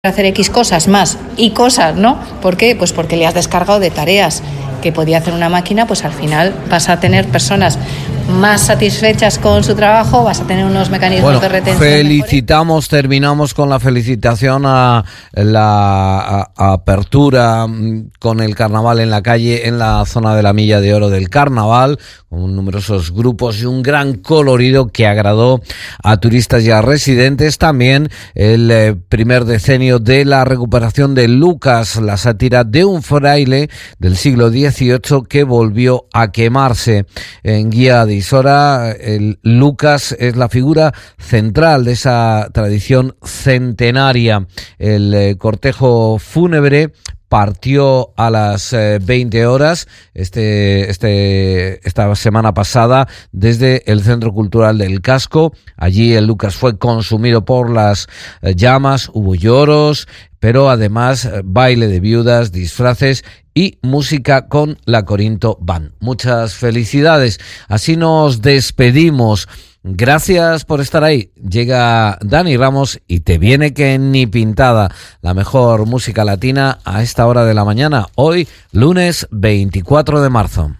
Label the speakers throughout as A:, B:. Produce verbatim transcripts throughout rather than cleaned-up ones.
A: hacer X cosas más y cosas, ¿no? ¿Por qué? Pues porque le has descargado de tareas que podía hacer una máquina, pues al final vas a tener personas más satisfechas con su trabajo, vas a tener unos mecanismos
B: bueno,
A: de retención.
B: Felicitamos, mejores. Terminamos con la felicitación a la a, a apertura con el carnaval en la calle, en la zona de la Milla de Oro del Carnaval, con numerosos grupos y un gran colorido que agradó a turistas y a residentes. También el eh, primer decenio de la recuperación de Lucas, la sátira de un fraile del siglo dieciocho que volvió a quemarse. En Guía de Isora, el Lucas es la figura central de esa tradición centenaria. El eh, cortejo fúnebre partió a las eh, veinte horas este, este, esta semana pasada desde el Centro Cultural del Casco. Allí el Lucas fue consumido por las eh, llamas, hubo lloros, pero además eh, baile de viudas, disfraces y música con la Corinto Band. Muchas felicidades. Así nos despedimos. Gracias por estar ahí. Llega Dani Ramos y te viene que ni pintada. La mejor música latina a esta hora de la mañana. Hoy, lunes veinticuatro de marzo.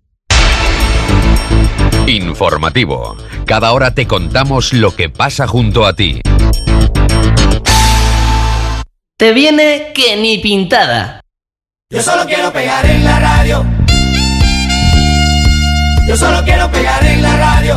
C: Informativo. Cada hora te contamos lo que pasa junto a ti.
D: Te viene que ni pintada.
E: Yo solo quiero pegar en la radio. Yo solo quiero pegar en la radio.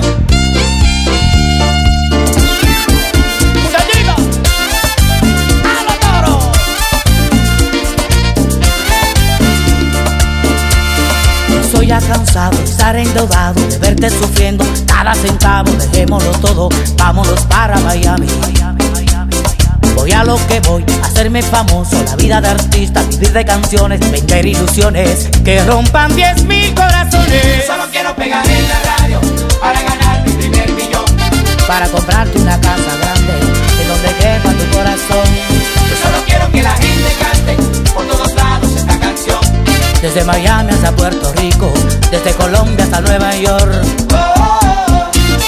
F: Estoy ya cansado de estar endeudado, de verte sufriendo cada centavo. Dejémoslo todo, vámonos para Miami. Voy a lo que voy, a hacerme famoso, la vida de artista, vivir de canciones, vender ilusiones que rompan diez mil corazones.
E: Yo solo quiero pegar en la radio para ganar mi primer millón,
F: para comprarte una casa grande en donde quepa tu corazón.
E: Yo solo quiero que la gente cante por todos lados esta canción,
F: desde Miami hasta Puerto Rico, desde Colombia hasta Nueva York.
E: Oh, oh, oh.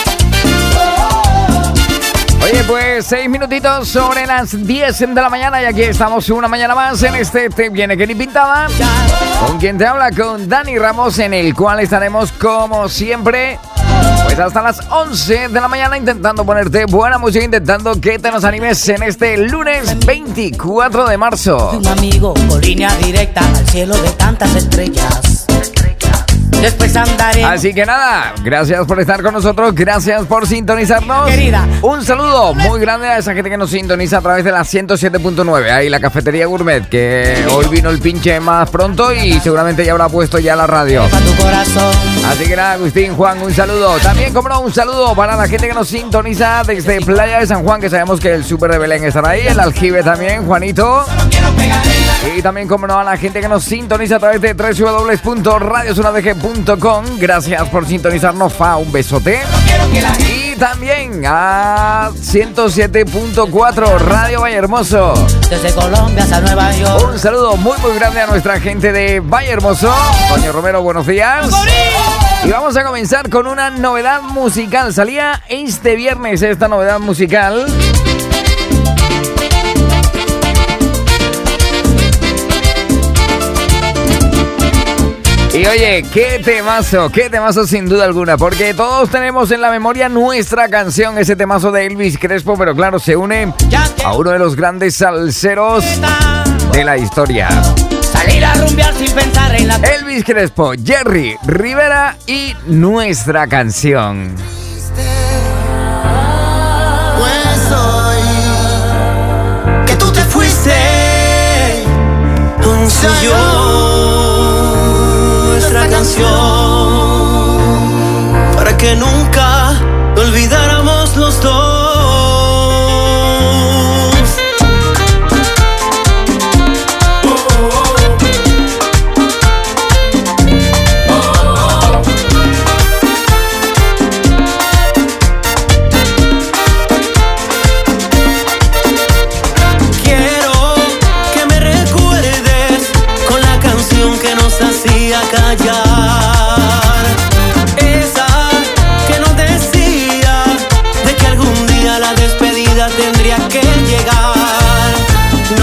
G: Oye, pues seis minutitos sobre las diez de la mañana y aquí estamos una mañana más en este Te Viene que ni pintada. Con quien te habla, con Dani Ramos, en el cual estaremos como siempre pues hasta las once de la mañana intentando ponerte buena música, intentando que te nos animes en este lunes veinticuatro de marzo.
F: Un amigo con línea directa al cielo de tantas estrellas. Después andaré.
G: Así que nada, gracias por estar con nosotros, gracias por sintonizarnos.
F: Querida.
G: Un saludo muy grande a esa gente que nos sintoniza a través de la ciento siete punto nueve. Ahí la Cafetería Gourmet, que hoy vino el pinche más pronto y seguramente ya habrá puesto ya la radio. Así que nada, Agustín, Juan, un saludo. También, como no, un saludo para la gente que nos sintoniza desde Playa de San Juan, que sabemos que el Súper de Belén estará ahí, el Aljibe también, Juanito. Y también, como no, a la gente que nos sintoniza a través de doble u doble u doble u punto radio zona de ge punto com. Gracias por sintonizarnos, Fa, un besote. Y también a ciento siete punto cuatro Radio Vallehermoso,
F: desde Colombia hasta Nueva York.
G: Un saludo muy muy grande a nuestra gente de Vallehermoso. Doña Romero, buenos días. Y vamos a comenzar con una novedad musical. Salía este viernes esta novedad musical. Y oye, qué temazo, qué temazo sin duda alguna, porque todos tenemos en la memoria nuestra canción, ese temazo de Elvis Crespo, pero claro, se une a uno de los grandes salseros de la historia.
F: Salir a rumbear sin pensar en la...
G: Elvis Crespo, Jerry Rivera y nuestra canción.
E: Pues hoy que tú te fuiste, yo nuestra canción para que nunca te olvidáramos los dos. Quiero que me recuerdes con la canción que nos hacía callar. Esa que nos decía de que algún día la despedida tendría que llegar.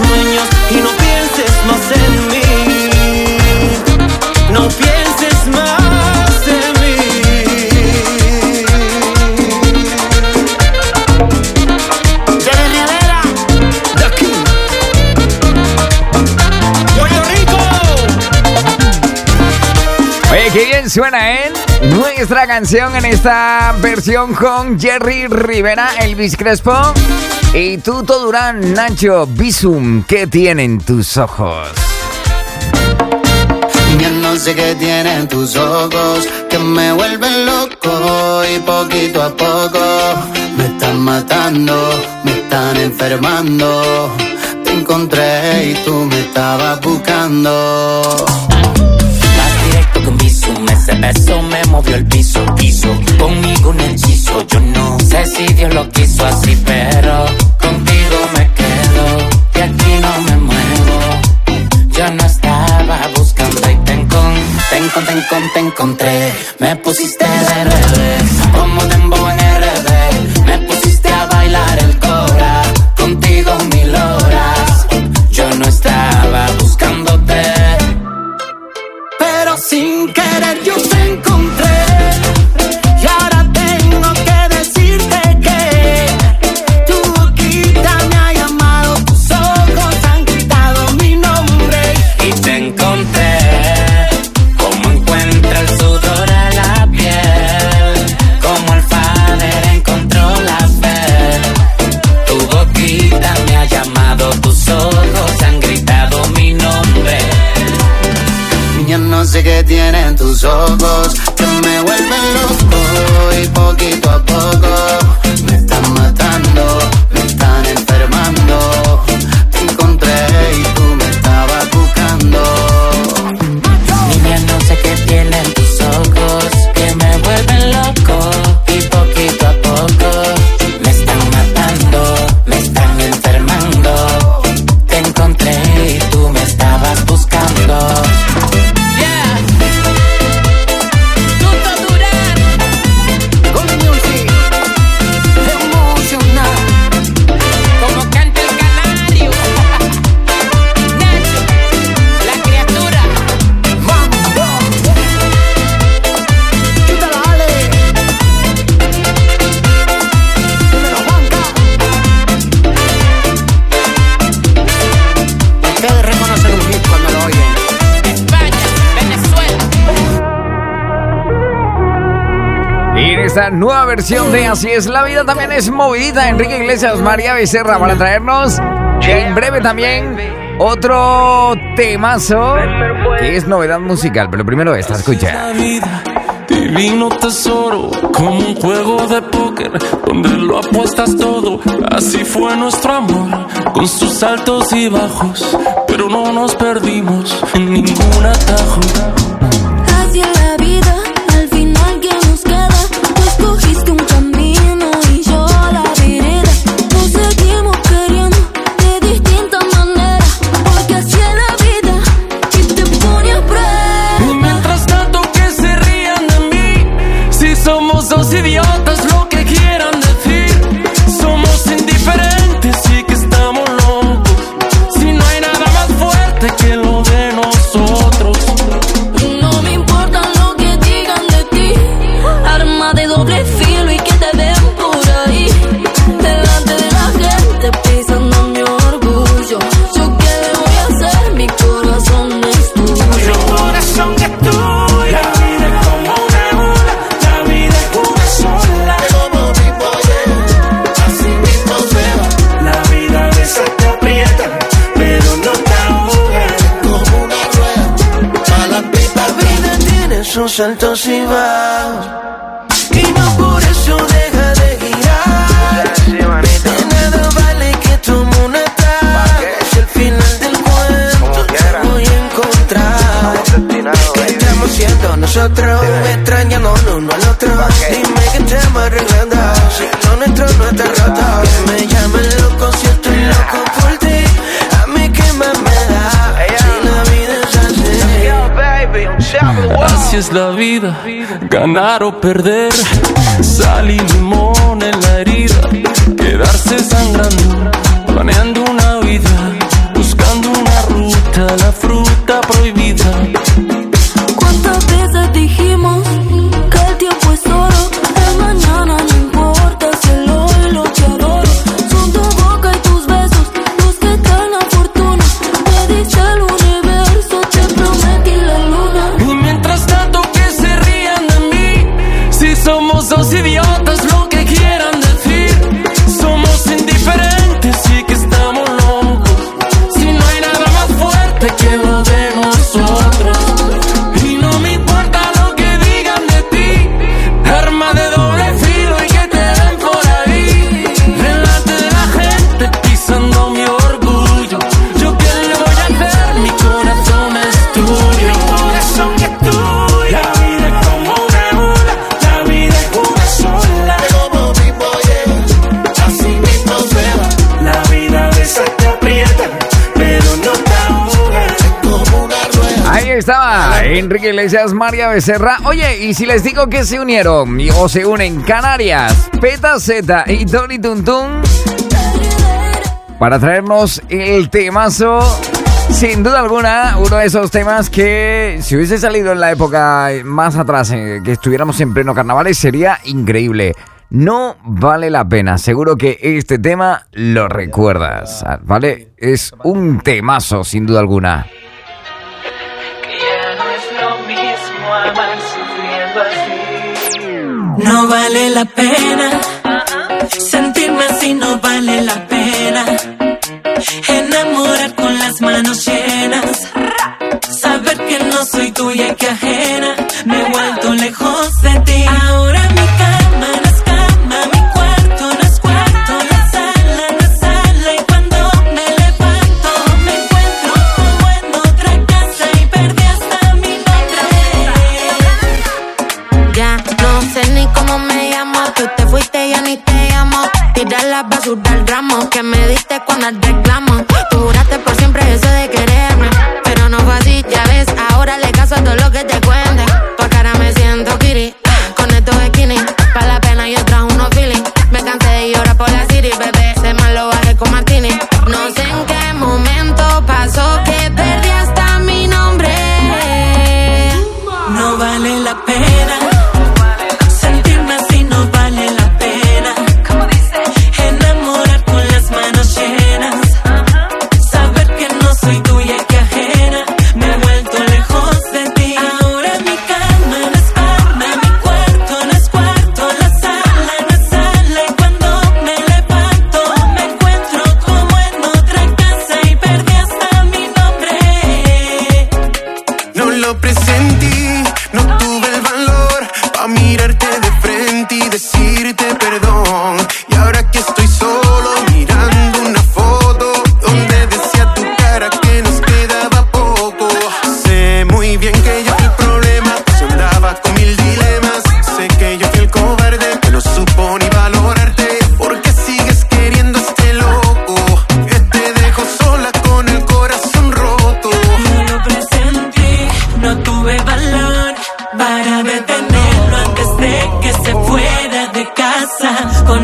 E: sueños y no pienses más en mí. No pienses más en mí. Jerry Rivera, de aquí, Puerto Rico.
G: Oye, qué bien suena, ¿eh? Nuestra canción en esta versión con Jerry Rivera, Elvis Crespo y Tuto Durán. Nacho Bizum, ¿qué tienen tus ojos?
H: Yo no sé qué tienen tus ojos, que me vuelven loco y poquito a poco me están matando, me están enfermando. Te encontré y tú me estabas buscando.
F: Con Bizum, ese beso me movió el piso, piso. Conmigo un hechizo, yo no sé si Dios lo quiso así, pero contigo me quedo y aquí no me muevo. Yo no estaba buscando y te encontré, te encontré, te encontré, te encontré. Me pusiste de revés, como dembow en R D. Me pusiste a bailar el cora, contigo mil horas. Yo no estaba buscándote, pero sin querer yo te encontré. Y ahora tengo que decirte que tu boquita me ha llamado, tus ojos han gritado mi nombre. Y te encontré, como encuentra el sudor a la piel, como el Father encontró la fe. Tu boquita me ha llamado, tus ojos han gritado mi nombre.
H: Yo no sé qué tienen tus ojos, que me vuelven loco y poquito a poco me están matando, me están enfermando. Te encontré y tú me estabas buscando.
F: Niña, no sé qué tienen tus ojos, que me vuelven loco y poquito a poco me están matando, me están enfermando. Te encontré y tú me estabas buscando.
G: Esta nueva versión de Así es la vida también es movida. Enrique Iglesias, María Becerra para traernos en breve también otro temazo que es novedad musical. Pero primero esta, escucha.
I: Divino tesoro, como un juego de póker donde lo apuestas todo. Así fue nuestro amor, con sus altos y bajos, pero no nos perdimos en ningún atajo.
J: Así es la vida, al final que nos queda. Tú escogiste un camino y yo la vereda. Nos seguimos queriendo de distintas maneras, porque así es la vida y te pone a prueba.
I: Y mientras tanto que se rían de mí, si somos dos idiotas, lo que quieran decir. Somos indiferentes y que estamos locos, si no hay nada más fuerte que lo de nosotros.
J: No me importa lo que digan de ti, arma de doble filo y que te ven por ahí, delante de la gente pisando mi orgullo. Yo qué le voy a hacer, mi corazón es tuyo.
E: Mi corazón es tuyo. La vida es como una ola, la vida es una sola. Como mi poder, así mismo se va. La vida a veces te aprieta, pero no te ahoga. Como una rueda, para la pipa. La vida tiene sus altos y bajos, y no por eso deja de girar. De nada vale que tome un ataque, si al final del cuento te voy a encontrar. ¿Qué estamos haciendo nosotros? Extrañándonos uno al otro. Dime que estamos arreglando, si lo nuestro no está roto. Que me llamen loco si estoy loco por ti. A mí qué más me da, si la vida es así.
I: Así es la vida, ganar o perder, sal y limón en la herida, quedarse sangrando, planeando una vida,
G: estaba Enrique Iglesias, María Becerra. Oye, y si les digo que se unieron o se unen Canarias, Petaceta y Tony Tuntún para traernos el temazo, sin duda alguna, uno de esos temas que si hubiese salido en la época más atrás, eh, que estuviéramos en pleno carnavales, sería increíble. No vale la pena, seguro que este tema lo recuerdas, ¿vale? Es un temazo, sin duda alguna.
K: No vale la pena sentirme así, no vale la pena enamorar con las manos llenas, saber que no soy tuya y que ajena, me he vuelto lejos de ti. Ahora mi cama no es cama, mi cuarto no es cuarto, la sala no es sala, y cuando me levanto me encuentro como en otra casa y perdí hasta mi nombre.
J: Ya no sé ni cómo me llamo, tú te fuiste y ya ni te llamo. Tira la basura al ramo que me diste cuando reclamo. Tú juraste por siempre eso de quererme, pero no fue así, ya ves. Ahora le caso a todo lo que te cuenten. Tu cara me siento kiri, con estos skinny. Pa' la pena yo trajo unos feeling. Me cansé de llorar por la city, bebé. Se mal lo bajé con martini. No sé en qué momento pasó que perdí hasta mi nombre.
K: No vale la pena sentirme así, no vale la pena enamorar con las manos llenas, saber que no soy tuya y que ajena, me he vuelto lejos de ti. Ahora mi cama no es cama, mi cuarto no es cuarto, la sala no es sala, y cuando me levanto me encuentro como en otra casa y perdí hasta mi nombre.
L: No lo presentí, no tuve el valor pa' mirarte de frente y decirte perdón. Y ahora que estoy solo mirando una foto donde decía tu cara que nos quedaba poco, sé muy bien que yo fui el problema, pues andaba con mil dilemas. Sé que yo fui el cobarde que no supo ni valorarte, porque sigues queriendo a este loco que te dejó sola con el corazón roto.
K: No lo presentí, no tuve valor para detenerlo antes de que se fuera de casa con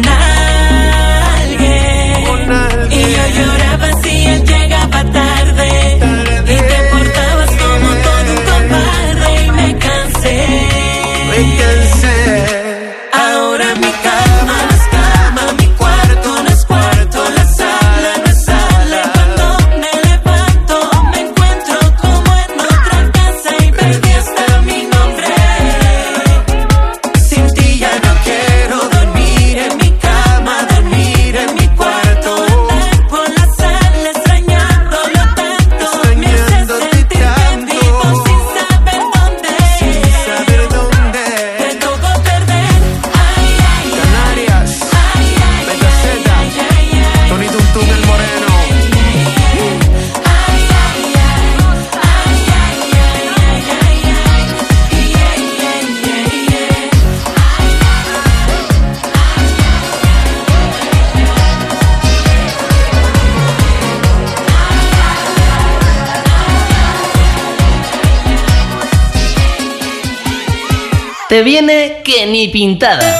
K: alguien. Y yo lloraba si él llegaba tarde, y te portabas como todo un cobarde y me cansé.
L: Me cansé.
K: Ahora mi cama no es cama, mi cuarto no es cuarto, la sala no es sala, y cuando me levanto me encuentro como en otra casa y perdí hasta mi nombre. Sin ti ya no quiero dormir en mi cama, dormir en mi cuarto, andar por la sala extrañándolo tanto, me hace sentirme vivo sin saber dónde,
L: Saber dónde.
K: te tocó perder. Ay, ay,
L: Canarias,
K: ay, ay,
L: Petaceta,
K: ay, ay, ay.
L: Tony Tuntún el Moreno.
D: Te viene que ni pintada.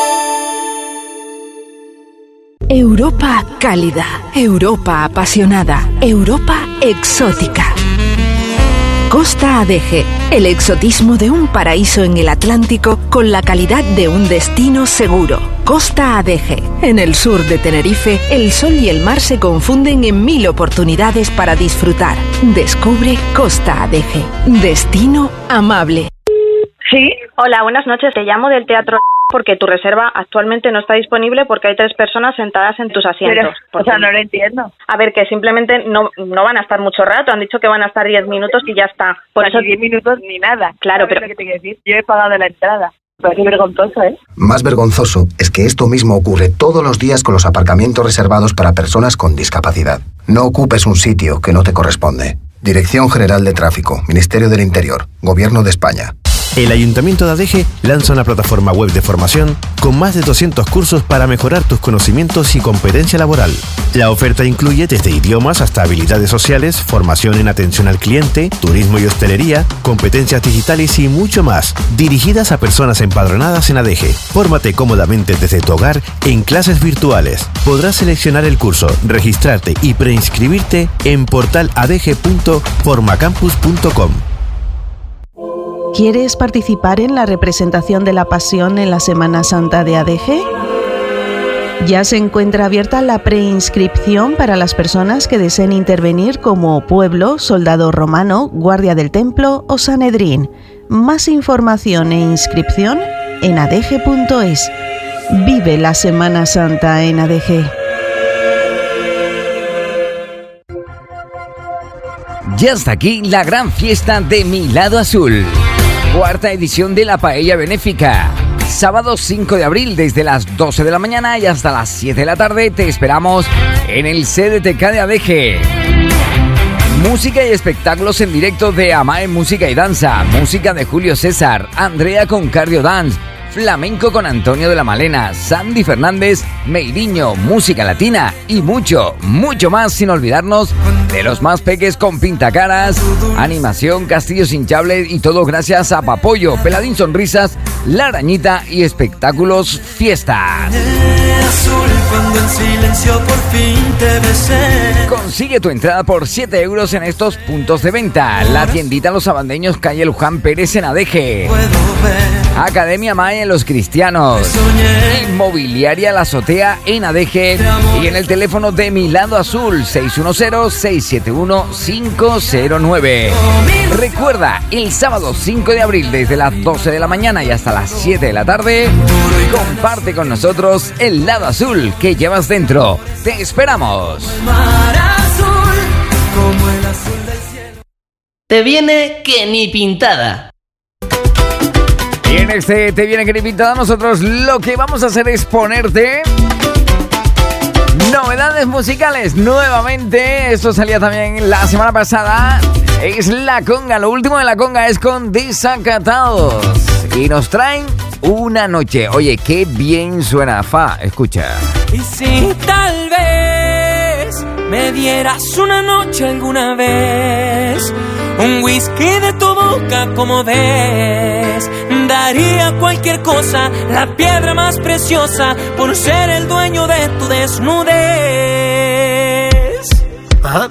M: Europa cálida, Europa apasionada, Europa exótica. Costa Adeje, el exotismo de un paraíso en el Atlántico con la calidad de un destino seguro. Costa Adeje, en el sur de Tenerife, el sol y el mar se confunden en mil oportunidades para disfrutar. Descubre Costa Adeje, destino amable.
N: Sí, hola, buenas noches. Te llamo del Teatro porque tu reserva actualmente no está disponible porque hay tres personas sentadas en tus asientos.
O: Pero, o sea, no lo entiendo.
N: A ver, que simplemente no no van a estar mucho rato. Han dicho que van a estar diez minutos y ya está. Por
O: O sea,
N: eso
O: ni diez minutos ni nada.
N: Claro,
O: ¿Sabes
N: pero-
O: lo que te quiero decir? Yo he pagado la entrada. Me parece vergonzoso, ¿eh?
P: Más vergonzoso es que esto mismo ocurre todos los días con los aparcamientos reservados para personas con discapacidad. No ocupes un sitio que no te corresponde. Dirección General de Tráfico, Ministerio del Interior, Gobierno de España.
Q: El Ayuntamiento de Adeje lanza una plataforma web de formación con más de doscientos cursos para mejorar tus conocimientos y competencia laboral. La oferta incluye desde idiomas hasta habilidades sociales, formación en atención al cliente, turismo y hostelería, competencias digitales y mucho más, dirigidas a personas empadronadas en Adeje. Fórmate cómodamente desde tu hogar en clases virtuales. Podrás seleccionar el curso, registrarte y preinscribirte en portal adeje punto formacampus punto com.
R: ¿Quieres participar en la representación de la Pasión en la Semana Santa de Adeje? Ya se encuentra abierta la preinscripción para las personas que deseen intervenir como pueblo, soldado romano, guardia del templo o Sanedrín. Más información e inscripción en adeje punto es. Vive la Semana Santa en Adeje.
G: Ya está aquí la gran fiesta de Mi Lado Azul. Cuarta edición de la Paella Benéfica. Sábado cinco de abril desde las doce de la mañana y hasta las siete de la tarde te esperamos en el C D T K de Adeje. Música y espectáculos en directo de Amae Música y Danza. Música de Julio César, Andrea con Cardio Dance, flamenco con Antonio de la Malena, Sandy Fernández, Meiriño, música latina y mucho, mucho más, sin olvidarnos de los más peques con pintacaras, animación, castillos hinchables y todo gracias a Papollo, Peladín Sonrisas, La Arañita y espectáculos fiestas.
K: Cuando en silencio por fin te besé.
G: Consigue tu entrada por siete euros en estos puntos de venta. La tiendita Los Abandeños, calle Luján Pérez en Adeje. Academia Maya en Los Cristianos. Inmobiliaria La Azotea en Adeje. Y en el teléfono de Mi Lado Azul, seis uno cero, seis siete uno, cinco cero nueve. Recuerda, el sábado cinco de abril desde las doce de la mañana y hasta las siete de la tarde, comparte con nosotros el lado azul que llevas dentro. ¡Te esperamos!
K: Mar azul, como el azul del cielo.
D: Te viene que ni pintada.
G: Y en este Te viene que ni pintada, nosotros lo que vamos a hacer es ponerte novedades musicales nuevamente. Esto salía también la semana pasada. Es La Conga. Lo último de La Conga es con Desacatados. Y nos traen Una Noche. Oye, qué bien suena. Fa, escucha.
K: Y si tal vez me dieras una noche alguna vez, un whisky de tu boca como ves, daría cualquier cosa, la piedra más preciosa, por ser el dueño de tu desnudez.
S: Ajá.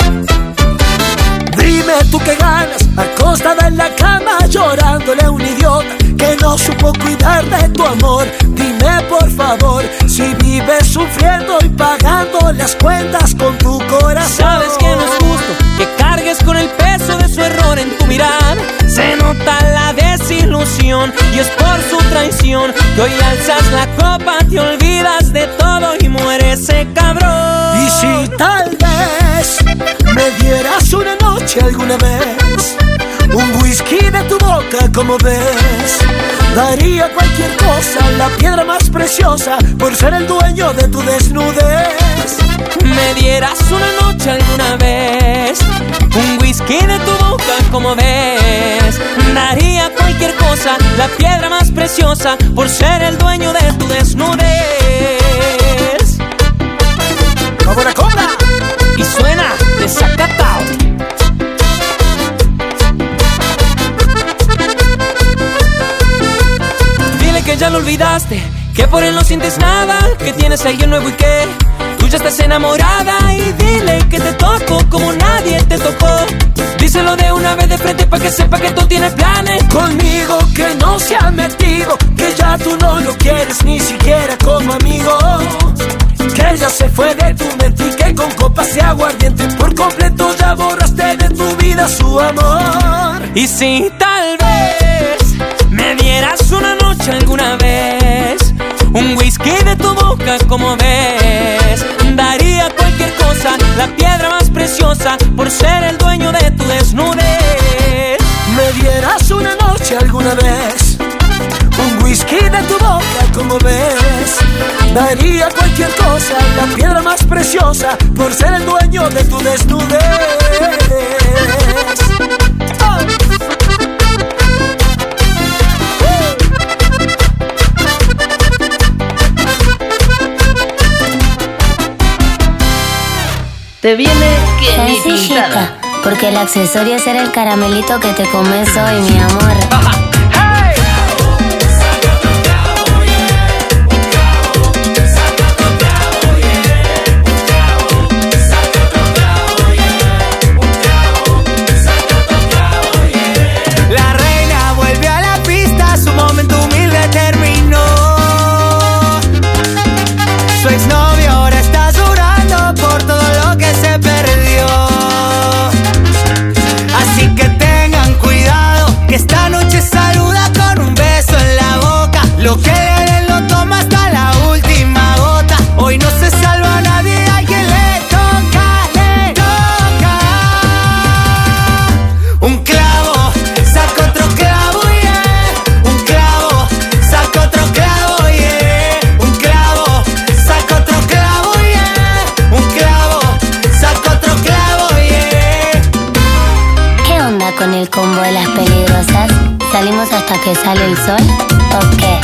S: Dime tú qué ganas, acostada en la cama, llorándole a un idiota que no supo cuidar de tu amor. Dime por favor, si vives sufriendo y pagando las cuentas con tu corazón.
K: Sabes que no es justo que cargues con el peso de su error en tu mirar. Se nota la desilusión y es por su traición que hoy alzas la copa, te olvidas de todo y muere ese cabrón.
S: Y si tal vez me dieras una noche alguna vez, un whisky de tu boca como ves, daría cualquier cosa, la piedra más preciosa, por ser el dueño de tu desnudez.
K: Me dieras una noche alguna vez, un whisky de tu boca como ves, daría cualquier cosa, la piedra más preciosa, por ser el dueño de tu desnudez.
S: ¡Vamos a cobra!
K: Y suena Desacatado. Dile que ya lo olvidaste, que por él no sientes nada, que tienes a alguien nuevo y que tú ya estás enamorada. Y dile que te toco como nadie te tocó. Díselo de una vez de frente pa' que sepa que tú tienes planes
S: conmigo, que no se ha metido, que ya tú no lo quieres ni siquiera como amigo, que ella se fue de tu mente y que con copas de aguardiente por completo ya borraste de tu vida su amor.
K: Y si tal vez me dieras una noche alguna vez, un whisky de tu boca como ves, daría cualquier cosa, la piedra más preciosa, por ser el dueño de tu desnudez.
S: Me dieras una noche alguna vez, un whisky de tu boca como ves, daría cualquier cosa, la piedra más preciosa, por ser el dueño de tu desnudez. Oh.
T: boca. Porque el accesorio será el caramelito que te comes hoy, mi amor.
U: La reina vuelve a la pista, su momento humilde terminó. Su exnovio ahora está llorando por todo lo que se perdió. Así que tengan cuidado, que esta noche saluda con un beso en la boca. Lo que le den lo toma hasta la última gota. Hoy no se salva nadie, hay que le toca, le toca. Un clavo, saca otro clavo, yeah. Un clavo, saca otro clavo, yeah. Un clavo, saca otro clavo, yeah. Un clavo, saca otro clavo, yeah.
T: ¿Qué onda con el combo de las peligrosas? ¿Salimos hasta que sale el sol? ¿O qué?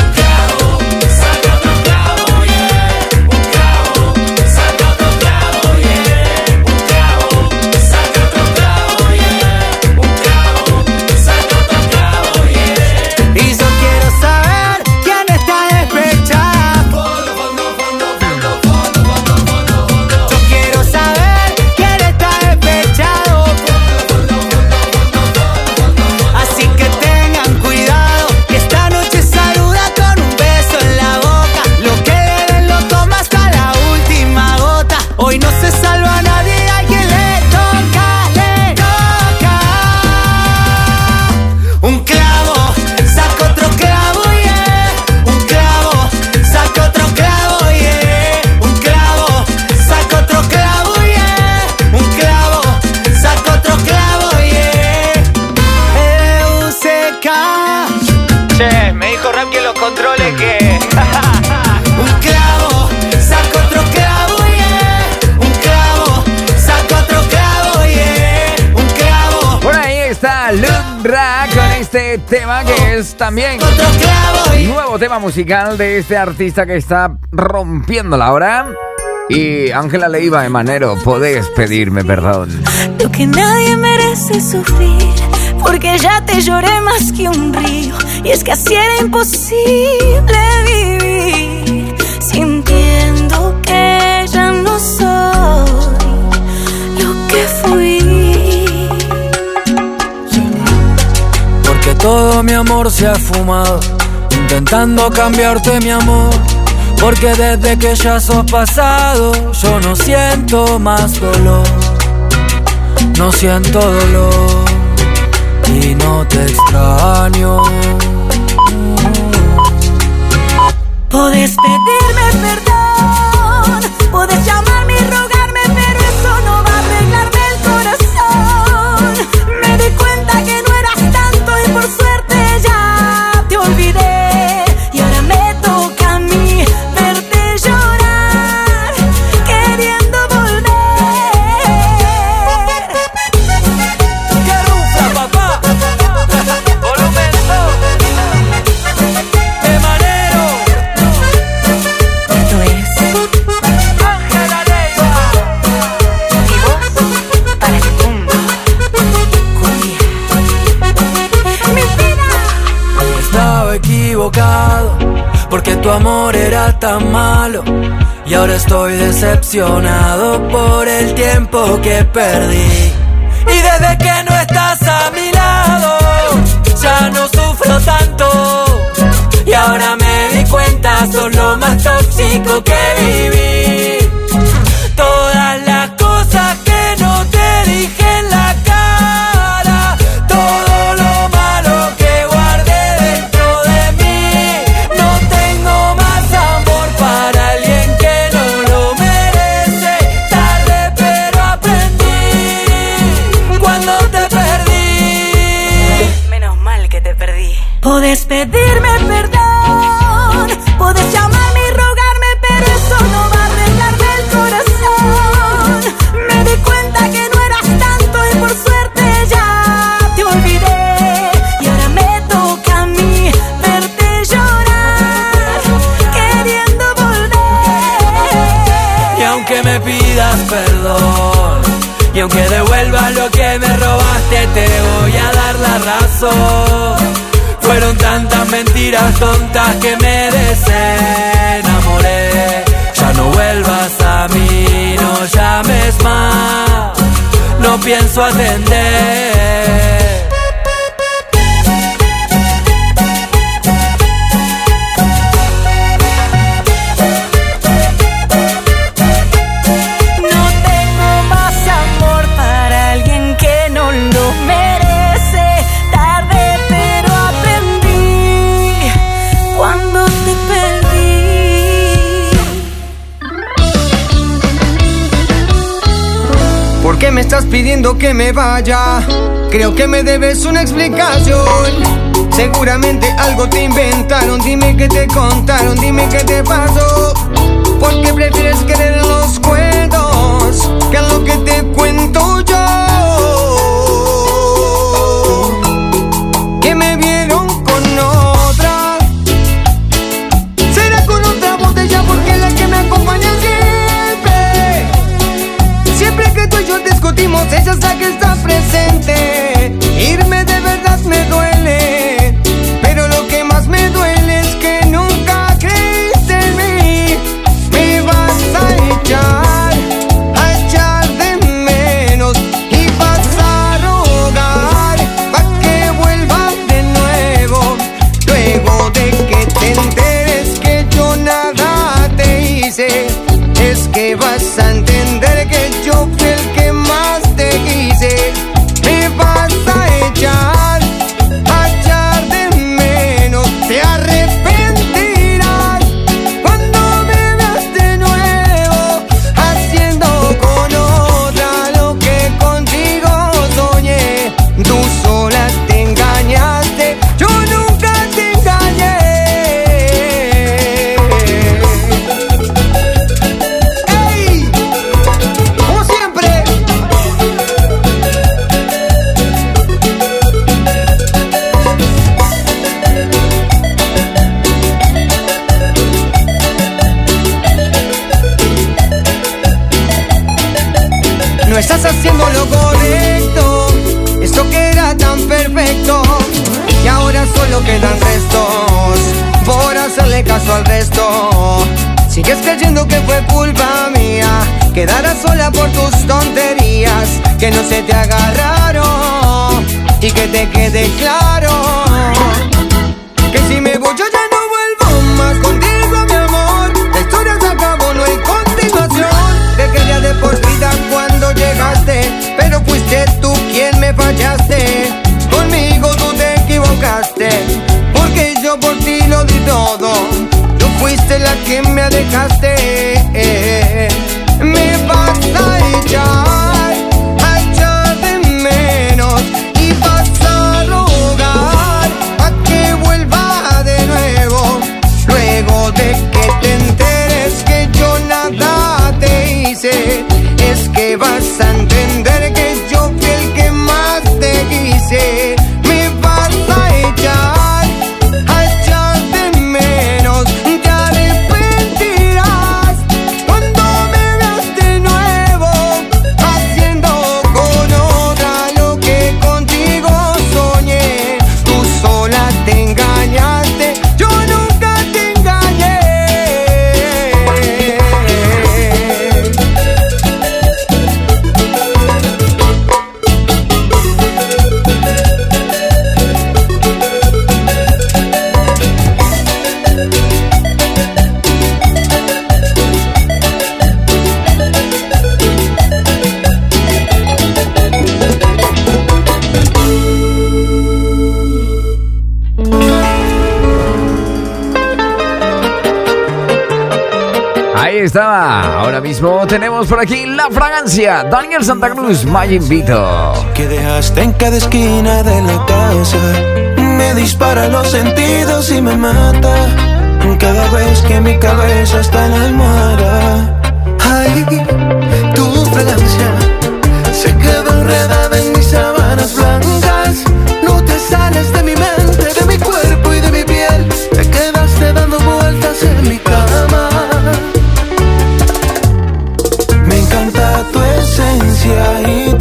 U: Y yo quiero saber quién está despechada. Yo quiero saber quién está despechado. Así que tengan cuidado, que esta noche saluda con un beso en la boca. Lo que le den lo toma hasta la última gota. Hoy no se salva nadie, hay que le toca, le toca. Un clavo, saca otro clavo, yeah. Un clavo, saca otro clavo, yeah. Un clavo, saca otro clavo, yeah. Un clavo, saca otro clavo, yeah. E U C K. Che, me dijo Rap que los controles que... Un clavo, saca otro clavo, yeah. Un clavo, saca otro clavo, yeah. Un clavo.
G: Por ahí está Lundra con este tema que es también nuevo tema musical de este artista que está rompiéndola ahora. Y Ángela Leiva de Manero, podés pedirme perdón.
J: Lo que nadie merece sufrir, porque ya te lloré más que un río. Y es que así era imposible vivir, sintiendo que ya no soy lo que fui.
I: Porque todo mi amor se ha fumado, intentando cambiarte mi amor. Porque desde que ya sos pasado, yo no siento más dolor. No siento dolor y no te extraño.
J: Podés pedirme perdón, podés llamarme y rogarme, pero eso no va a arreglarme el corazón. Me di cuenta que no eras tanto y por suerte ya te olvidé. Y ahora me toca a mí verte llorar, queriendo volver.
I: ¡Qué rufla, papá! ¡Volumen dos! ¡De Manero!
J: Esto es
I: Ángela Leiva.
J: mi voz para el mundo. Mi vida.
I: Estaba equivocado, porque tu amor era tan malo. Y ahora estoy decepcionado por el tiempo que perdí. Y desde que no estás a mi lado, ya no sufro tanto. Y ahora me di cuenta, sos lo más tóxico que viví. Todas las cosas que no te dije en la cara, todo lo malo que guardé dentro de mí. No tengo más amor para alguien que no lo merece. Tarde pero aprendí cuando te perdí.
J: Menos mal que te perdí. Podés pedirme perdón, podés llamarme y rogarme, pero eso no va a arreglarme el corazón. Me di cuenta que no eras tanto y por suerte ya te olvidé. Y ahora me toca a mí verte llorar, queriendo volver.
I: Y aunque me pidas perdón, y Y aunque devuelvas lo que me robaste, te voy a dar la razón. Fueron tantas mentiras tontas que me desenamoré. Ya no vuelvas a mí, no llames más, no pienso atender.
U: ¿Por qué me estás pidiendo que me vaya? Creo que me debes una explicación. Seguramente algo te inventaron. Dime qué te contaron, dime qué te pasó. ¿Por qué prefieres creer en los cuentos que en lo que te cuento yo? Que me vieron con otra. Será con otra botella porque es la que me acompaña siempre. Siempre que tú y yo discutimos, ella es la que está presente. Irme de verdad me duele, pero lo que más me duele es que nunca creíste en mí. Me vas a echar, a echar de menos y vas a rogar pa' que vuelvas de nuevo. Luego de que te enteres que yo nada te hice, es que vas a entender que yo fui el que más te quise. Me vas a echar, a echar de menos. Te arrepentirás cuando me veas de nuevo haciendo con otra lo que contigo soñé. Tú sola te engañaste, yo nunca te engañé. ¡Ey! Como siempre. No estás haciendo lo correcto, esto que era tan perfecto, y ahora solo quedan restos por hacerle caso al resto. Sigues creyendo que fue culpa mía, quedarás sola por tus tonterías, que no se te agarraron y que te quede claro que si me voy yo ya no vuelvo más contigo, mi amor. La historia se acabó, no hay continuación. Te quería de por vida cuando llegaste, pero fuiste tú quien me fallaste. Conmigo tú te equivocaste, porque yo por ti lo di todo. Tú fuiste la que me dejaste. Me vas a echar, a echar de menos y vas a rogar a que vuelva de nuevo. Luego de que te enteres que yo nada te hice, es que vas a entender que yo fui el que más te quise. Me vas a echar, a echar de menos. Te arrepentirás cuando me veas de nuevo haciendo con otra lo que contigo soñé. Tú sola te engañaste, yo nunca te engañé.
G: Ahí estaba. Ahora mismo tenemos por aquí La Fragancia. Daniel Santa Cruz, Me Invito.
L: Que dejaste en cada esquina de la casa. Me dispara los sentidos y me mata cada vez que mi cabeza está en la almohada. Ay, tu fragancia se queda enredada en mis sábanas blancas. No te sales de mi mente, de mi cuerpo y de mi piel. Te quedaste dando vueltas en mi cama. Me encanta tu esencia y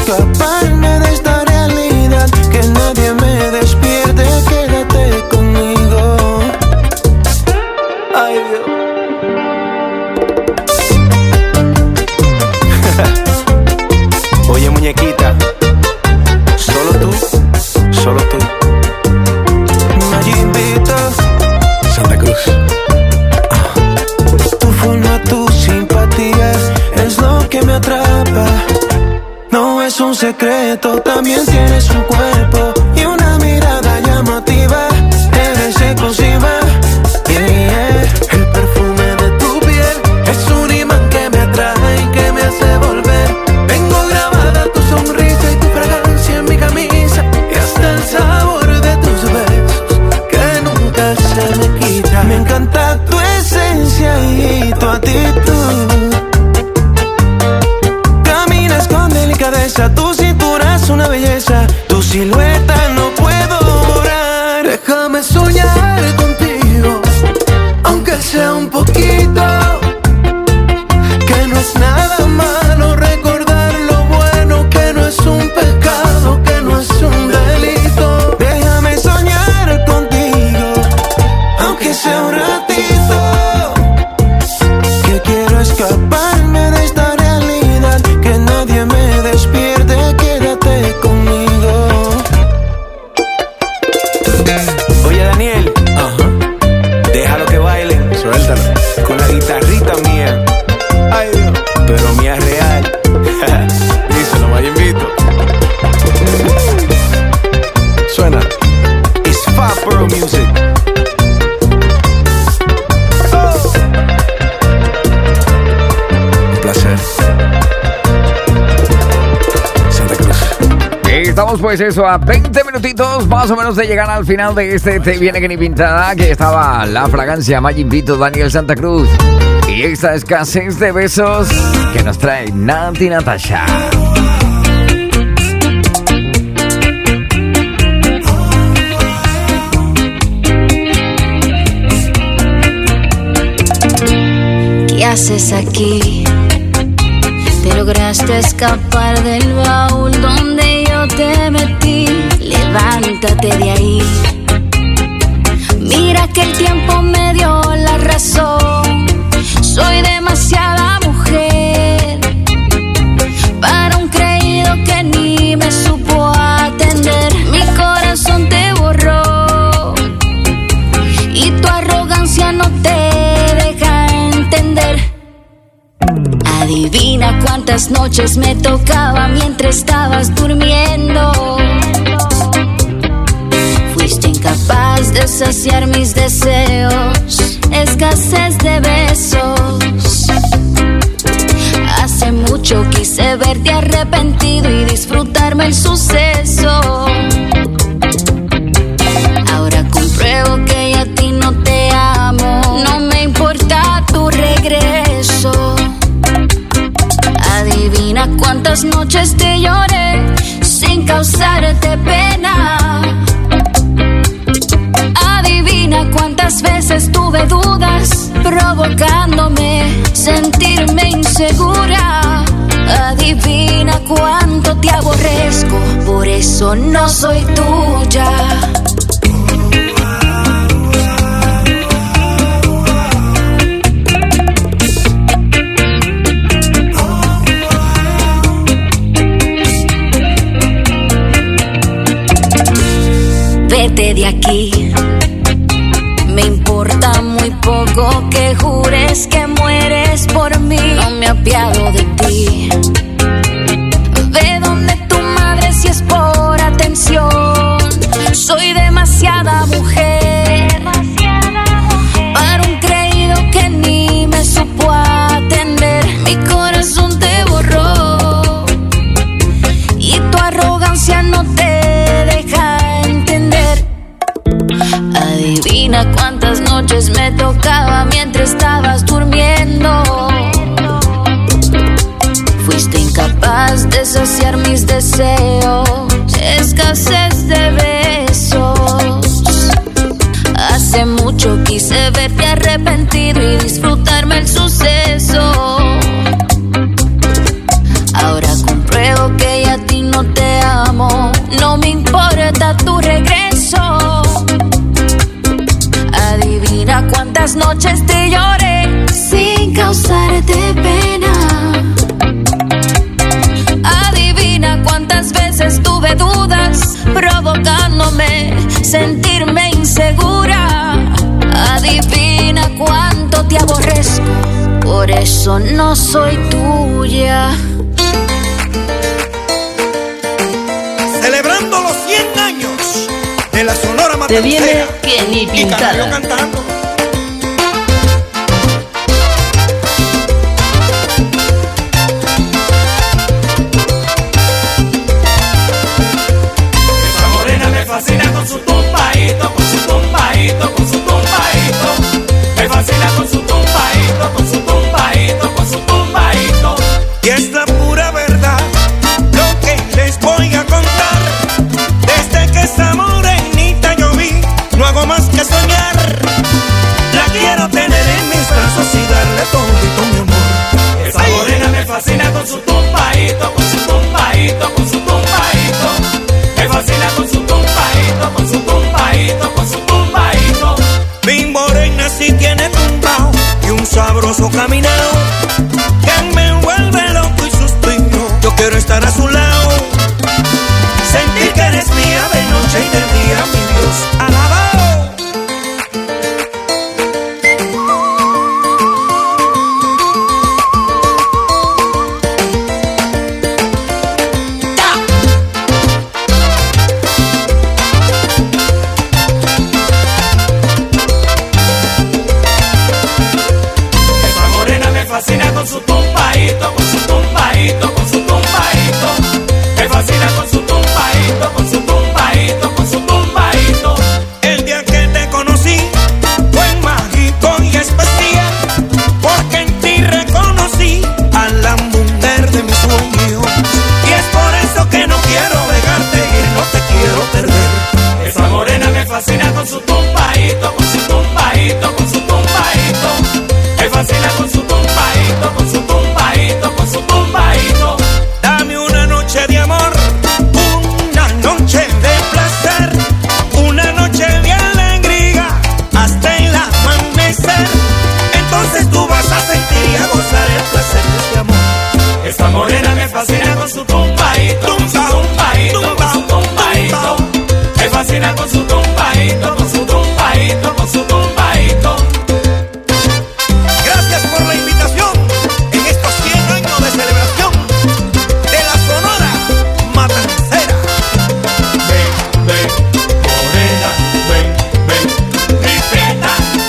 L: escaparme de esta realidad, que nadie me despierte, quédate conmigo. Ay, Dios. Oye, muñequita, solo tú, solo tú. Mayimito, Santa Cruz. Tu forma, tu simpatía es lo que me atrapa. No es un secreto, también tienes un cuerpo y una mirada llamativa. Eres exclusiva, yeah, yeah. El perfume de tu piel es un imán que me atrae y que me hace volver. Tengo grabada tu sonrisa y tu fragancia en mi camisa, y hasta el sabor de tus besos que nunca se me quita. Me encanta tu esencia y tu actitud. Caminas con delicadeza, tu cintura es una belleza, tu silueta no puedo borrar. Déjame soñar contigo, aunque sea un poquito, que no es nada malo recordar lo bueno, que no es un pecado, que no es un delito. Déjame soñar contigo, aunque sea un ratito, que quiero escaparme de esta realidad, que nadie me despierte, quédate conmigo. Oye, Daniel, ajá, déjalo que bailen, suéltalo, con la guitarrita mía. Ay, Dios, pero mía real. Díselo, Mayimito. Suena. It's Fab Pro Music. Oh. Un placer. Santa Cruz.
G: Estamos pues eso a veinte minutitos más o menos de llegar al final de este Te Viene Que Ni Pintada, que estaba la fragancia Mayimito, Daniel Santa Cruz y esta escasez de besos que nos trae Nati Natasha.
A: ¿Qué haces aquí? Te lograste escapar del baúl donde yo te metí. Levántate de ahí. Mira que el tiempo me dio la razón. Soy demasiada mujer para un creído que ni me supo atender. Mi corazón te borró y tu arrogancia no te deja entender. Adivina cuántas noches me tocaba mientras estabas durmiendo. Fuiste incapaz de saciar mis deseos, escasez de besos. Hace mucho quise verte arrepentido y disfrutarme el suceso. Ahora compruebo que ya a ti no te amo, no me importa tu regreso. Adivina cuántas noches te lloré sin causarte pena. Adivina cuántas veces tuve dudas, provocándome sentirme insegura. Adivina cuánto te aborrezco, por eso no soy tuya. Vete de aquí. Me importa muy poco que jures que mueres por mí. No me apiado de ti. Ve donde tu madre si es por atención. Soy demasiada mujer para un creído que ni me supo atender. Mi corazón te borró y tu arrogancia no te deja entender. Adivina cuántas noches me tocaba mientras estabas durmiendo. Fuiste incapaz de saciar mis deseos, escasez de besos. Hace mucho quise verte arrepentido y disfrutarme el suceso. Ahora compruebo que ya a ti por eso no soy tuya.
S: Celebrando los cien años de la Sonora Matancera.
D: Te viene que ni pintada.
S: Y Canario cantando.
E: Esa morena me fascina con su tumbadito, con su tumbadito, con su tumbadito. Me fascina con su tumbadito, con su tumbadito, con su tumbadito.
S: Y es la pura verdad lo que les voy a contar. Desde que esa morenita yo vi, no hago más que soñar. La quiero tener en mis brazos y darle todo mi amor.
E: Esa morena me fascina con su tumbadito, con su tumbadito, con su tumbadito. Me fascina con su tumbadito, con su tumbadito, con su tumbadito.
S: Mi morena sí tiene tumbao y un sabroso caminado que me vuelve loco y suspiro. Yo quiero estar a su lado, sentir que eres mía de noche y de día, mi Dios alabado.
E: Esa morena me fascina con su tumbadito, con su tumbadito, con su tumbadito. Me fascina con su tumbadito, con su tumbadito, con su tumbadito.
S: El día que te conocí fue mágico y especial, porque en ti reconocí a la mujer de mis sueños. Y es por eso que no quiero dejarte ir, no te quiero perder.
E: Esa morena me fascina con su tumbadito, con su tumbadito, con su tumbadito. Me fascina con su tumbadito, con su tumbadito, con su tumbadito.
S: Dame una noche de amor, una noche de placer, una noche de alegría hasta el amanecer. Entonces tú vas a sentir y a gozar el placer de este amor.
E: Esta morena me fascina con su tumbadito, con su tumbadito, con su tumbadito. Me fascina con su tumbadito, con su tumbadito, con su tumbadito.
S: Gracias por la invitación en estos cien años de celebración de la Sonora Matancera.
E: Ven, ven, morena, ven, ven, mi pena.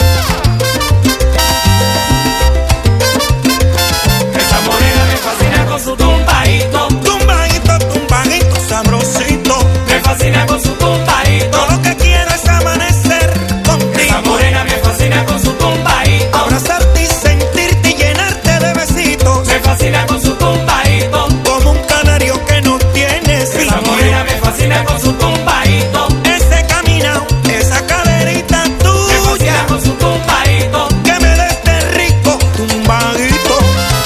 E: Esa morena me fascina con su tumbadito,
S: Tumbadito, tumbadito, sabrosito.
E: me fascina con su tumbadito.
S: Todo lo que quiero es amanecer contigo.
E: Esa morena me fascina con su tumbadito,
S: Abrazarte y sentirte y llenarte de besitos.
E: me fascina con su tumbadito.
S: Como un canario que no tienes.
E: Esa morena me fascina con su tumbadito,
S: Ese caminao, esa caderita
E: me
S: tuya,
E: fascina con su tumbadito.
S: que me des de rico tumbadito.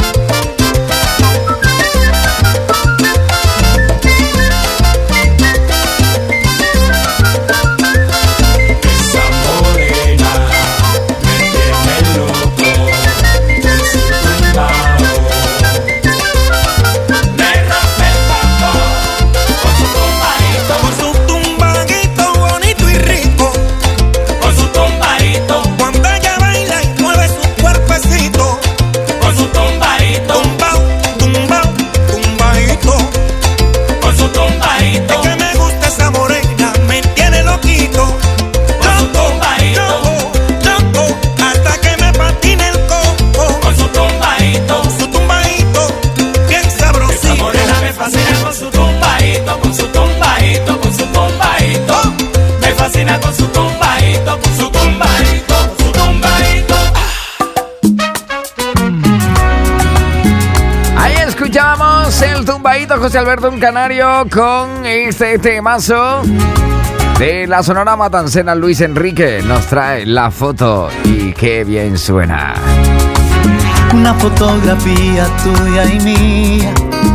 E: Esa morena me tiene loco con su tumbao. Me rompe el coco con su tumbadito,
S: Con su tumbadito bonito y rico.
E: con su tumbadito,
S: Cuando ella baila y mueve su cuerpecito.
E: con su tumbadito,
S: Tumbao, tumbao, tumbadito.
E: con su tumbadito,
S: Es que me gusta esa morena, me tiene loquito.
E: con su tumbadito,
S: Loco, loco, hasta que me patine el coco.
E: con su tumbadito.
S: Su tumbadito, bien
E: Esa
S: sabrosito.
E: morena me fascina con su tumbadito, con su tumbadito, con su tumbadito. Me fascina con su tumbadito, con su tumbadito, con su tumbadito.
G: Ahí escuchábamos el tumbadito José Alberto Un Canario con este temazo de la Sonora Matancera. Luis Enrique nos trae la foto y qué bien suena.
B: Una fotografía tuya y mía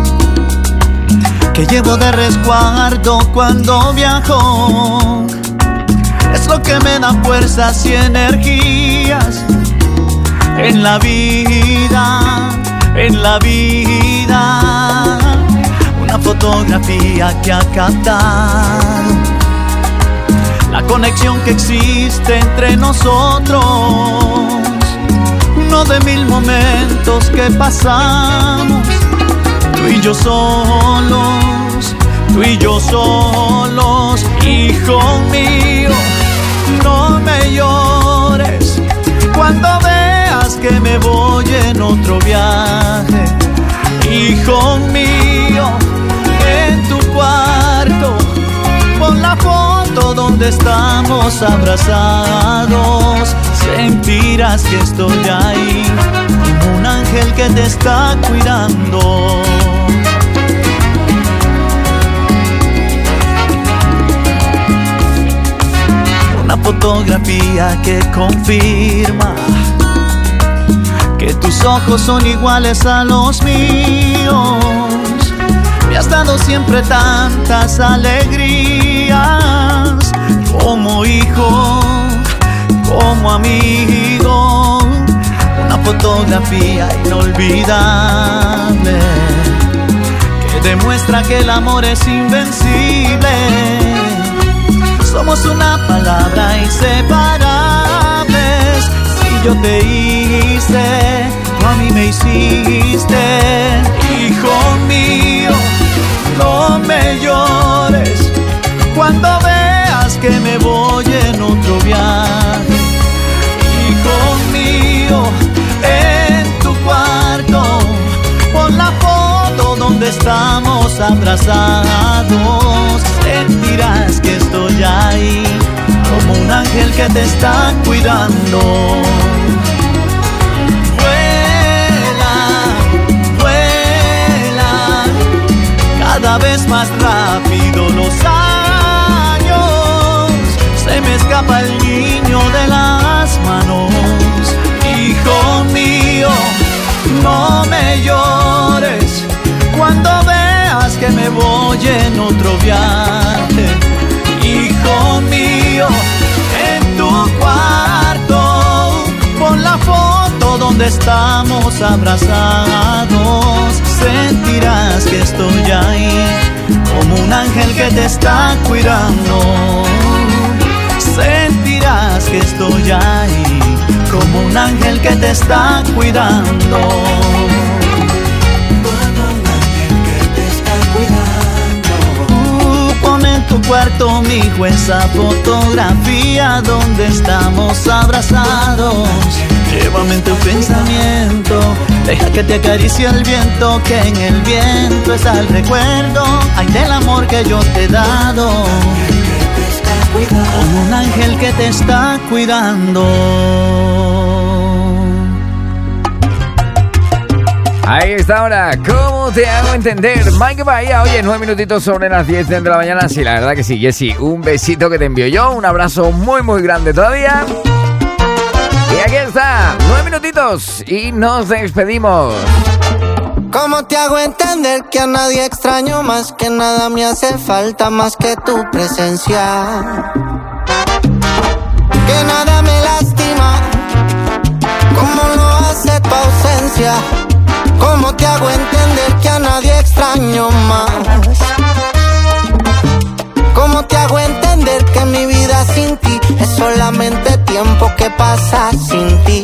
B: que llevo de resguardo cuando viajo. Es lo que me da fuerzas y energías en la vida, en la vida. Una fotografía que ha captado la conexión que existe entre nosotros. No de mil momentos que pasamos, tú y yo solos, tú y yo solos. Hijo mío, no me llores cuando veas que me voy en otro viaje. Hijo mío, en tu cuarto pon la foto donde estamos abrazados. Sentirás que estoy ahí, como un ángel que te está cuidando. Una fotografía que confirma que tus ojos son iguales a los míos. Me has dado siempre tantas alegrías, como hijo, como amigo. Una fotografía inolvidable que demuestra que el amor es invencible. Somos una palabra inseparables. Si yo te hice, tú a mí me hiciste. Hijo mío, no me llores cuando veas que me voy en otro viaje. Hijo mío, en tu cuarto pon la foto donde estamos abrazados. Sentirás que estoy ahí, como un ángel que te está cuidando. Cada vez más rápido los años, se me escapa el niño de las manos. Hijo mío, no me llores cuando veas que me voy en otro viaje. Hijo mío, en tu cuarto pon la foto donde estamos abrazados. Sentirás que estoy ahí, como un ángel que te está cuidando. Sentirás que estoy ahí, como un ángel que te está cuidando. Uh, pon en tu cuarto, mijo, esa fotografía donde estamos abrazados. Llévame en tu pensamiento, deja que te acaricie el viento, que en el viento está el recuerdo, ay, del amor que yo te he dado, como un ángel que te está cuidando.
G: Ahí está ahora, ¿cómo te hago entender? Mike Bahía, oye, nueve minutitos sobre las diez de la mañana. Sí, la verdad que sí, Jessy, un besito que te envío yo, un abrazo muy muy grande todavía. Y aquí está, nueve minutitos y nos despedimos.
U: ¿Cómo te hago entender que a nadie extraño más, que nada me hace falta más que tu presencia? Que nada me lastima como lo hace tu ausencia. ¿Cómo te hago entender que a nadie extraño más? ¿Cómo te hago entender que mi vida sin ti es solamente tiempo que pasa sin ti?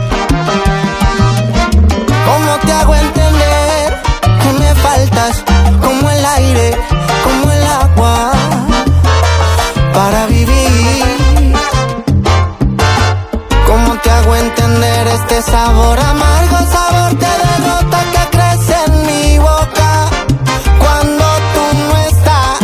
U: ¿Cómo te hago entender que me faltas como el aire, como el agua para vivir? ¿Cómo te hago entender este sabor amargo, sabor de derrota que crece en mi boca cuando tú no estás?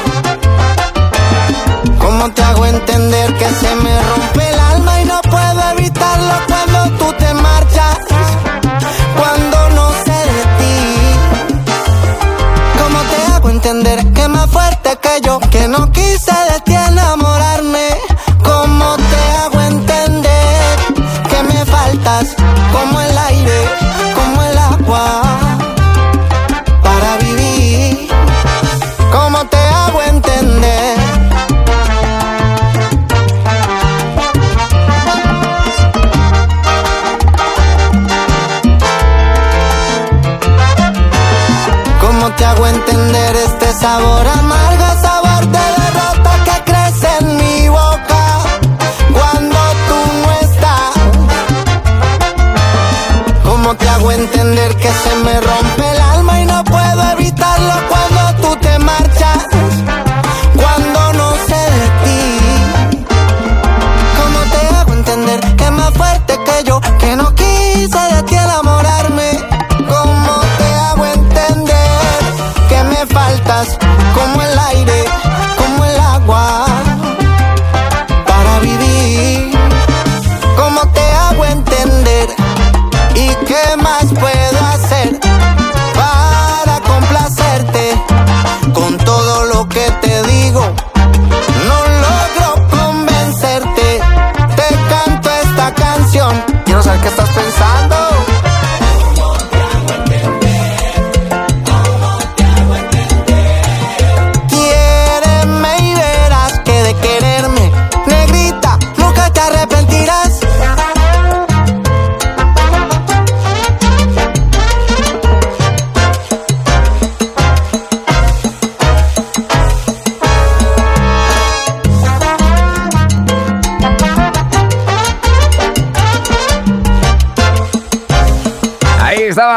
U: ¿Cómo te hago entender que se me rompe el alma y no puedo evitarlo cuando tú te marchas, cuando no sé de ti? ¿Cómo te hago entender que más fuerte que yo, que no quise de ti enamorarme? ¿Cómo te hago entender que me faltas como el aire, como el agua para vivir? ¿Cómo te hago entender? ¿Cómo te hago entender este sabor amargo, sabor de derrota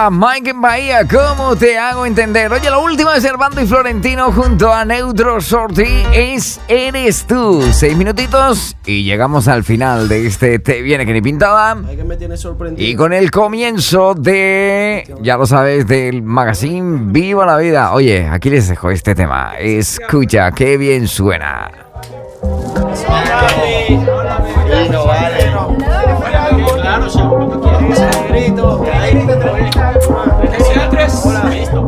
G: era Mike en Bahía, ¿cómo te hago entender? Oye, lo último de Servando y Florentino junto a Neutro Sorti es Eres Tú. Seis minutitos y llegamos al final de este Te Viene Que Ni Pintada.
C: Ay, que me tiene sorprendido.
G: Y con el comienzo de, ya lo sabes, del magazine Viva la Vida. Oye, aquí les dejo este tema. Escucha, qué bien suena.
C: No vale. Claro, si tú quieres ese grito, ahí grito tres. Hola, listo.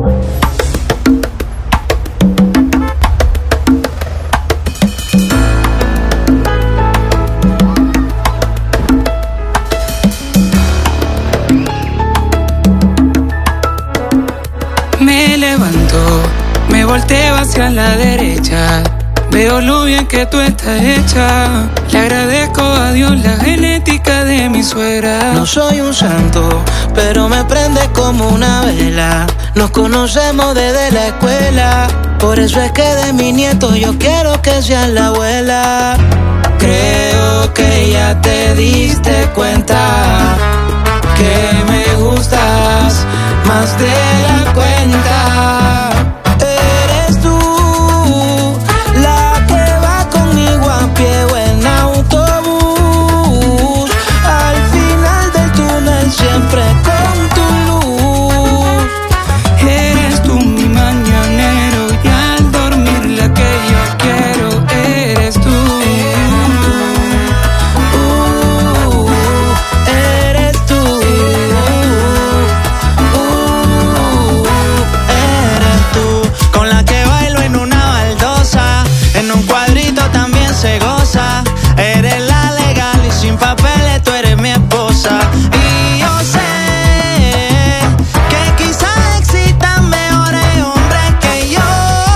K: Me levanto, me volteo hacia la derecha. Veo lo bien que tú estás hecha. Le agradezco a Dios la genética de mi suegra.
V: No soy un santo, pero me prende como una vela. Nos conocemos desde la escuela. Por eso es que de mi nieto yo quiero que seas la abuela. Creo que ya te diste cuenta que me gustas más de la cuenta. Eres tú la que va conmigo a pie o en autobús. Al final del túnel siempre con tu luz.
K: Eres tú mi mañanero y al dormir la que yo quiero. Eres tú.
V: Uh, eres tú. Uh, eres tú. Con la que bailo en una baldosa. En un cuadrito también se goza. Eres la legal y sin papeles tú eres mi esposa. Y yo sé que quizás existan mejores hombres que yo.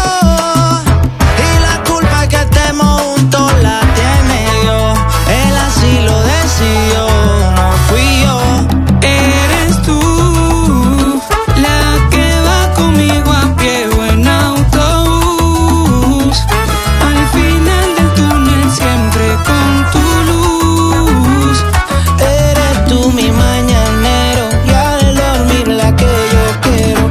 V: Y la culpa que estemos juntos la tiene yo. Él así lo decidió, no fui yo.
K: Eres tú la que va conmigo a pie o en autobús. Al final del túnel siempre con tu luz.
V: Eres tú mi mañanero y al dormir la que yo quiero.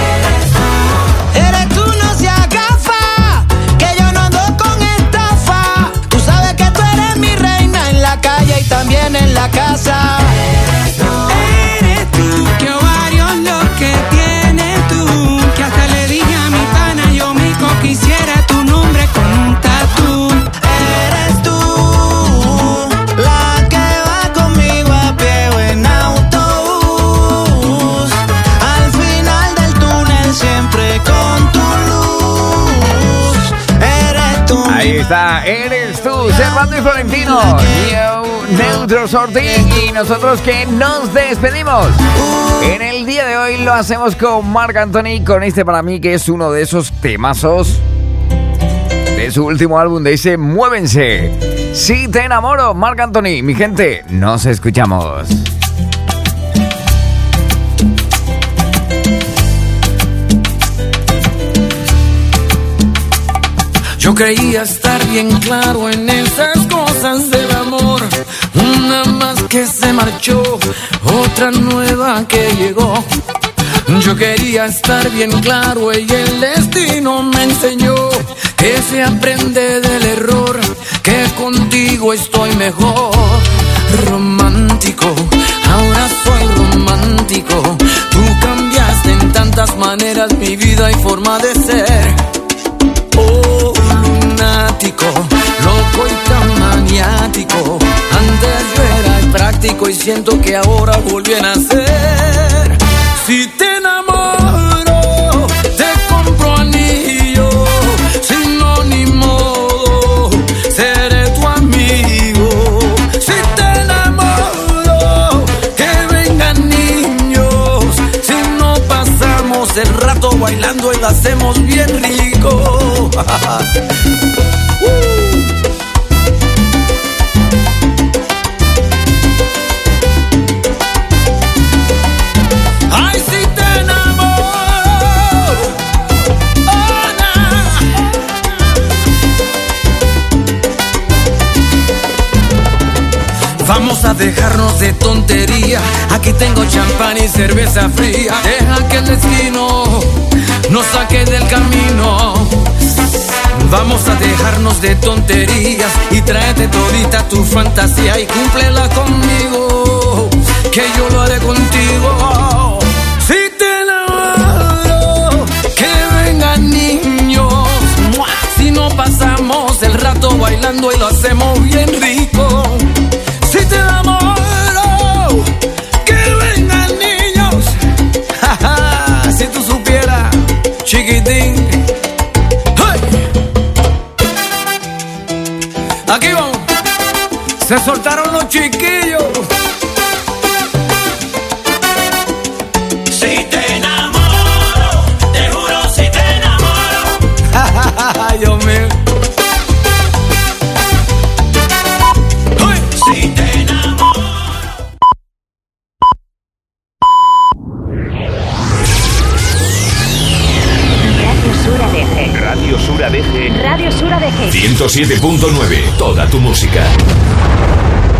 V: Eres tú, no seas gafa, que yo no ando con estafa. Tú sabes que tú eres mi reina en la calle y también en la casa.
K: Eres tú, que ovarios lo que tienes tú. Que hasta le dije a mi pana, yo mico quisiera tu nombre con un tatú.
V: Eres tú la que va conmigo a pie o en autobús. Al final del túnel siempre con tu luz. Eres tú.
G: Ahí está, Eres Tú, Servando y Florentino, Neu- Neutro Sorti, y nosotros que nos despedimos. En el día de hoy lo hacemos con Marc Anthony, con este para mí que es uno de esos temazos de su último álbum, de ese Muévense. Si te enamoro, Marc Anthony, mi gente, nos escuchamos.
I: Yo creía estar bien claro en esas cosas del amor. Una más que se marchó, otra nueva que llegó. Yo quería estar bien claro y el destino me enseñó que se aprende del error, que contigo estoy mejor. Romántico, ahora soy romántico. Tú cambiaste en tantas maneras mi vida y forma de ser. Oh, lunático, loco y tan maniático. Antes yo era práctico y siento que ahora volví a nacer. Si te enamoro, te compro anillo. Si no, ni modo, seré tu amigo. Si te enamoro, que vengan niños. Si no, pasamos el rato bailando y lo hacemos bien rico. Ay, si te enamoro, oh, nah. Vamos a dejarnos de tontería. Aquí tengo champán y cerveza fría. Deja que el destino nos saque del camino. Vamos a dejarnos de tonterías y tráete todita tu fantasía y cúmplela conmigo, que yo lo haré contigo. Si te enamoro, que vengan niños. Si no pasamos el rato bailando y lo hacemos bien rico. Si te enamoro, que vengan niños. Si tú supieras, chiquitín. Aquí vamos, se soltaron los chiquillos.
U: Si te enamoro, te juro si te enamoro.
I: Ay, Dios mío.
U: Si te enamoro.
F: Radio Sur A D G.
H: Radio Sur A D G.
F: Radio Sur A D G.
H: ciento siete punto nueve. Toda tu música.